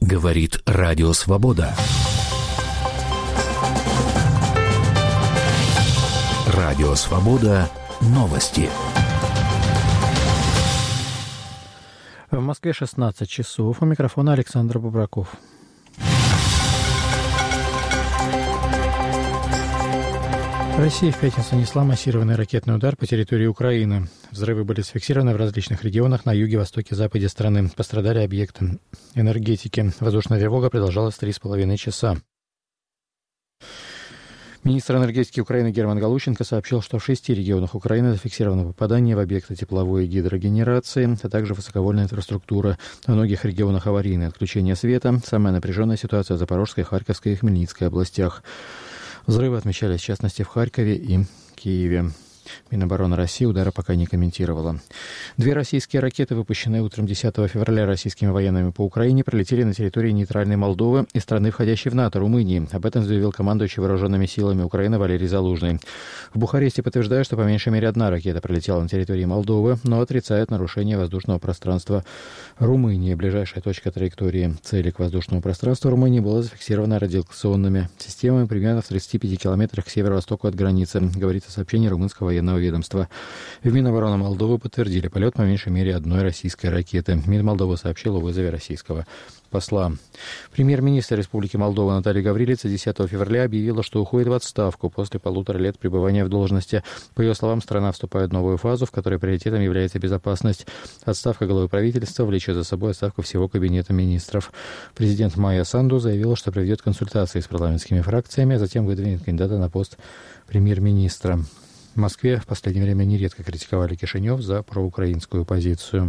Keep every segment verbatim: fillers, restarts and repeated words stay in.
Говорит Радио Свобода. Радио Свобода. Новости. В Москве шестнадцать часов. У микрофона Александр Бобраков. Россия в пятницу нанесла массированный ракетный удар по территории Украины. Взрывы были зафиксированы в различных регионах на юге, востоке, западе страны. Пострадали объекты энергетики. Воздушная тревога продолжалась три с половиной часа. Министр энергетики Украины Герман Галущенко сообщил, что в шести регионах Украины зафиксировано попадание в объекты тепловой гидрогенерации, а также высоковольтная инфраструктура. В многих регионах аварийное отключение света. Самая напряженная ситуация в Запорожской, Харьковской и Хмельницкой областях. Взрывы отмечались, в частности, в Харькове и Киеве. Минобороны России удары пока не комментировала. Две российские ракеты, выпущенные утром десятого февраля российскими военными по Украине, пролетели на территории нейтральной Молдовы и страны, входящей в НАТО, Румынии. Об этом заявил командующий вооруженными силами Украины Валерий Залужный. В Бухаресте подтверждают, что по меньшей мере одна ракета пролетела на территории Молдовы, но отрицают нарушение воздушного пространства Румынии. Ближайшая точка траектории цели к воздушному пространству Румынии была зафиксирована радиолокационными системами примерно в тридцати пяти километрах к северо-востоку от границы, говорится в сообщении румынского военного ведомства. В Минобороны Молдовы подтвердили полет по меньшей мере одной российской ракеты. Мин Молдовы сообщил о вызове российского посла. Премьер-министр Республики Молдова Наталья Гаврилица десятого февраля объявила, что уходит в отставку после полутора лет пребывания в должности. По ее словам, страна вступает в новую фазу, в которой приоритетом является безопасность. Отставка главы правительства влечет за собой отставку всего кабинета министров. Президент Майя Санду заявила, что проведет консультации с парламентскими фракциями, а затем выдвинет кандидата на пост премьер-министра. В Москве в последнее время нередко критиковали Кишинев за проукраинскую позицию.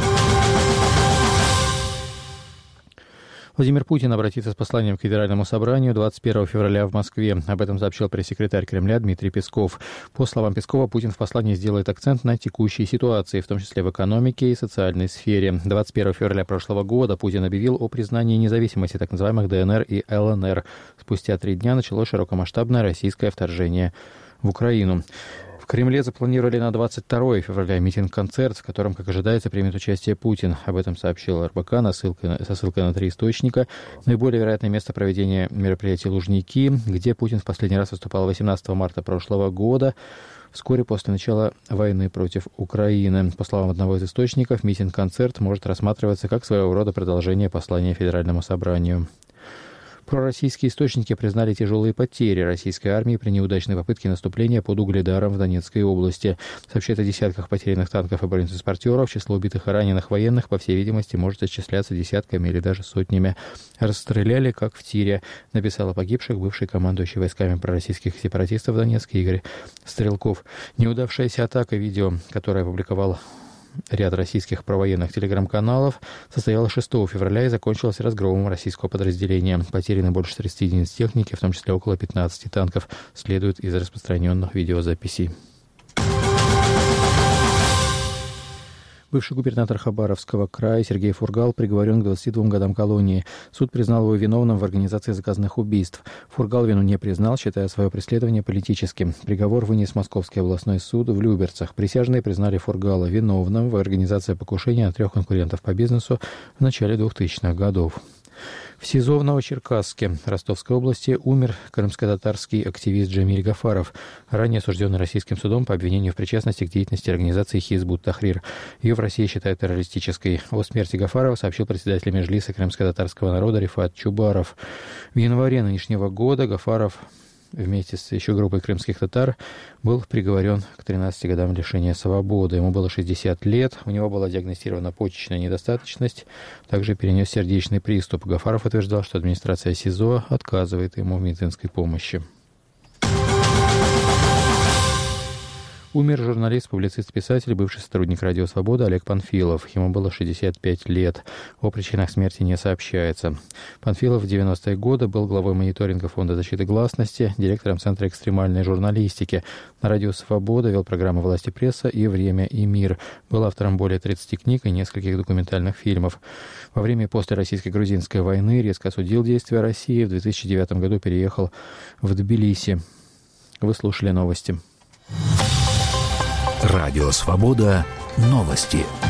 Владимир Путин обратится с посланием к Федеральному собранию двадцать первого февраля в Москве. Об этом сообщил пресс-секретарь Кремля Дмитрий Песков. По словам Пескова, Путин в послании сделает акцент на текущей ситуации, в том числе в экономике и социальной сфере. двадцать первого февраля прошлого года Путин объявил о признании независимости так называемых ДНР и ЛНР. Спустя три дня началось широкомасштабное российское вторжение в Украину. В Кремле запланировали на двадцать второго февраля митинг-концерт, в котором, как ожидается, примет участие Путин. Об этом сообщил эр бэ ка на ссылкой, со ссылкой на три источника. Наиболее вероятное место проведения мероприятия Лужники, где Путин в последний раз выступал восемнадцатого марта прошлого года, вскоре после начала войны против Украины. По словам одного из источников, митинг-концерт может рассматриваться как своего рода продолжение послания Федеральному собранию. Пророссийские источники признали тяжелые потери российской армии при неудачной попытке наступления под Угледаром в Донецкой области. Сообщают о десятках потерянных танков и бронетранспортеров. Число убитых и раненых военных, по всей видимости, может исчисляться десятками или даже сотнями. Расстреляли, как в тире, написал о погибших бывший командующий войсками пророссийских сепаратистов в Донецке Игорь Стрелков. Неудавшаяся атака, видео, которое опубликовал ряд российских провоенных телеграм-каналов, состоялась шестого февраля и закончилась разгромом российского подразделения. Потеряно больше тридцати единиц техники, в том числе около пятнадцати танков, следует из распространенных видеозаписей. Бывший губернатор Хабаровского края Сергей Фургал приговорен к двадцати двум годам колонии. Суд признал его виновным в организации заказанных убийств. Фургал вину не признал, считая свое преследование политическим. Приговор вынес Московский областной суд в Люберцах. Присяжные признали Фургала виновным в организации покушения на трех конкурентов по бизнесу в начале двухтысячных годов. В СИЗО в Новочеркасске Ростовской области умер крымско-татарский активист Джамиль Гафаров, ранее осужденный российским судом по обвинению в причастности к деятельности организации Хизб ут-Тахрир. Ее в России считают террористической. О смерти Гафарова сообщил председатель Меджлиса крымско-татарского народа Рифат Чубаров. В январе нынешнего года Гафаров вместе с еще группой крымских татар был приговорен к тринадцати годам лишения свободы. Ему было шестьдесят лет, у него была диагностирована почечная недостаточность, также перенес сердечный приступ. Гафаров утверждал, что администрация СИЗО отказывает ему в медицинской помощи. Умер журналист, публицист, писатель, бывший сотрудник «Радио Свобода» Олег Панфилов. Ему было шестьдесят пять лет. О причинах смерти не сообщается. Панфилов в девяностые годы был главой мониторинга Фонда защиты гласности, директором Центра экстремальной журналистики. На «Радио Свобода» вел программы «Власть и пресса» и «Время и мир». Был автором более тридцати книг и нескольких документальных фильмов. Во время и после российско-грузинской войны резко осудил действия России. В две тысячи девятом году переехал в Тбилиси. Вы слушали новости. Радио Свобода. Новости.